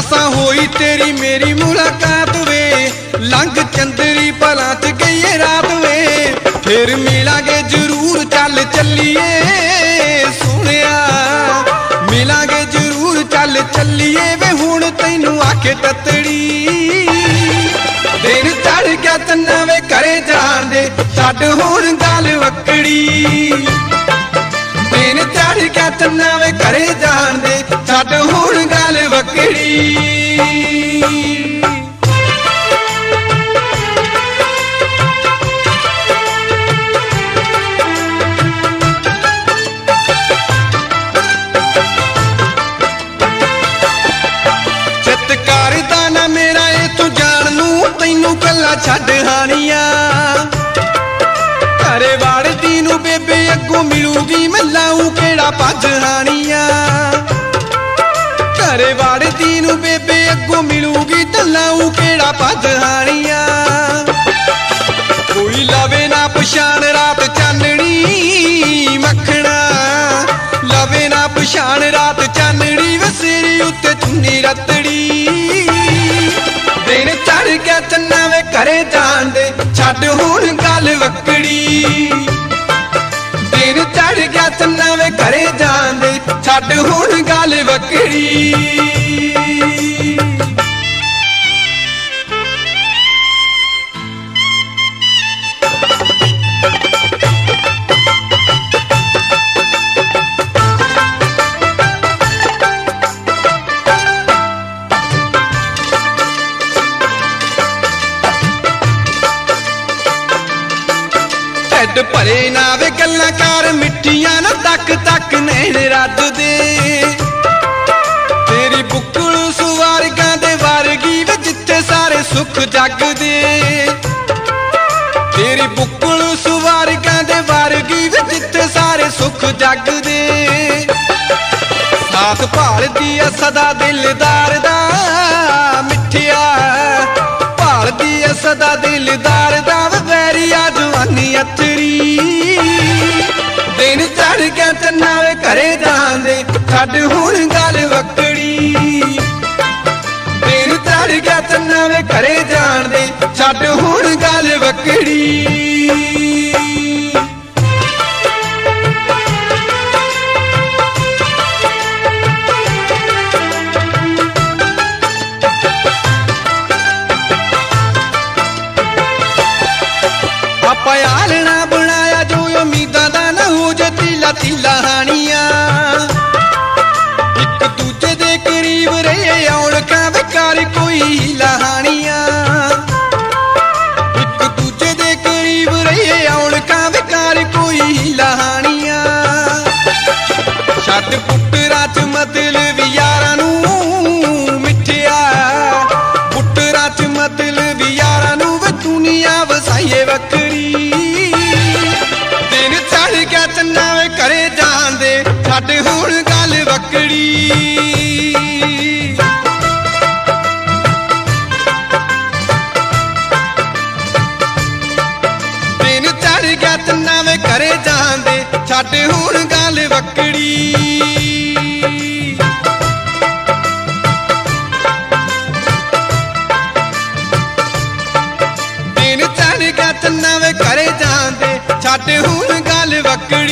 मसा होई तेरी मेरी मुलाकात वे, लंघ चंदरी भला च गई रात वे, फिर मिलांगे जरूर चल चलिए सोहणिया, मिलांगे जरूर चल चलिए वे हुण तैनू आखे ततड़ी, दिन चढ़ गया चन्ना वे घरे जाण दे छड्ड हुण गल वकड़ी, दिन चढ़ गया चन्ना वे घरे जाण दे छड्ड हुण गल वकड़ी। गल्लां छड्ड हानिया घरे वाड़दी नूं बेबे अग्गों मिलूगी मैं लाऊं केड़ा पज हानिया, घरे वाड़दी नूं बेबे अग्गों मिलूगी ते लाऊं केड़ा पज हानिया, कोई लवे ना पछाण रात चाननी मखना, लवे ना पछाण रात चाननी वे सिर उत्ते चुन्नी रतड़ी, दिन चढ़ गया चन्ना वे घरे जाण दे छड्ड हुण गल वकड़ी, दिन चढ़ गया चन्ना वे घरे जाण दे छड्ड हुण गल वकड़ी। भरे ना वे गल्लां कर मिठियां ना तक तक नैन रद दे, तेरी बुक्कल सुवारगां दे वर्गी वे जिथे सारे सुख जग दे, तेरी बुक्कल सुवारगां दे वर्गी वे जिथे सारे सुख जग दे, साथ भालदी आ सदा दिलदार दा मिठिया, भालदी आ सदा दिलदार दा वैरी आ जवानी अतरी, दिन चढ़ गया चन्ना वे घरे जाण दे छड्ड हुण गल वकड़ी, दिन चढ़ गया चन्ना वे घरे जाण दे छड्ड हुण गल वकड़ी। आलना बनाया जो उम्मीदां दा ना हो जे तिला तिला हानिया, एक दूजे दे करीब रहे औलकां वे कर कोई लहानिया, एक दूजे दे करीब रहे औलकां वे कर कोई लहानिया, छड्ड पुत्तरां च मतलब यारां नूं मिठिया, पुत्तरां च मतलब यारां नूं वे दुनिया वसाइए वकड़ी, चन्ना वे घरे जाण दे छड्ड हुण गल वकड़ी, दिन चढ़ गया चन्ना वे घरे जाण दे छड्ड हुण गल वकड़ी, दिन चढ़ गया चन्ना वे घरे जाण दे छड्ड हुण गल वकड़ी।